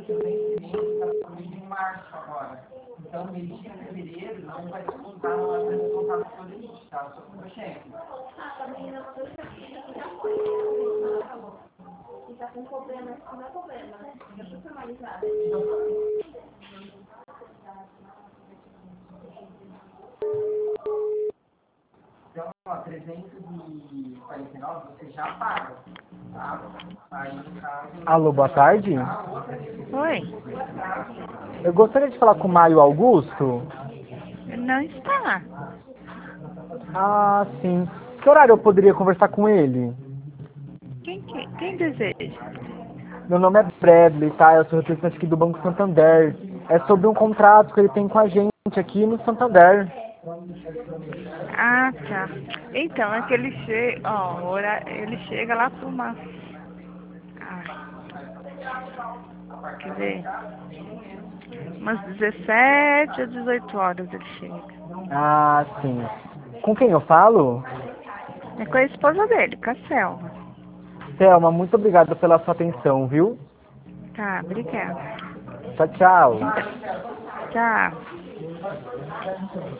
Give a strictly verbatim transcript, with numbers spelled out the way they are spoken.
que o vencimento está somente em março agora. Então, mês de fevereiro não vai descontar, não vai descontar no seu limite, tá? O seu contra-cheque. Ah, também não foi já foi. E tá com problema, não é problema, né? Já foi formalizado. Então, ó, trezentos e quarenta e nove você já paga, tá? Aí, no caso... Alô, boa tarde. Oi, Eu gostaria de falar com o Mário Augusto. não está. Ah, sim. Que horário eu poderia conversar com ele? Quem, que- quem deseja? Meu nome é Bradley, tá? Eu sou representante aqui do Banco Santander. É sobre um contrato que ele tem com a gente aqui no Santander. Ah, tá. Então, é que ele chega, ó, o horário- ele chega lá por uma... Ah, quer ver? Umas dezessete ou dezoito horas ele chega. Ah, sim. Com quem eu falo? É com a esposa dele, com a Selma. Thelma, muito obrigado pela sua atenção, viu? Tá, obrigada. Tchau, tchau. Tchau.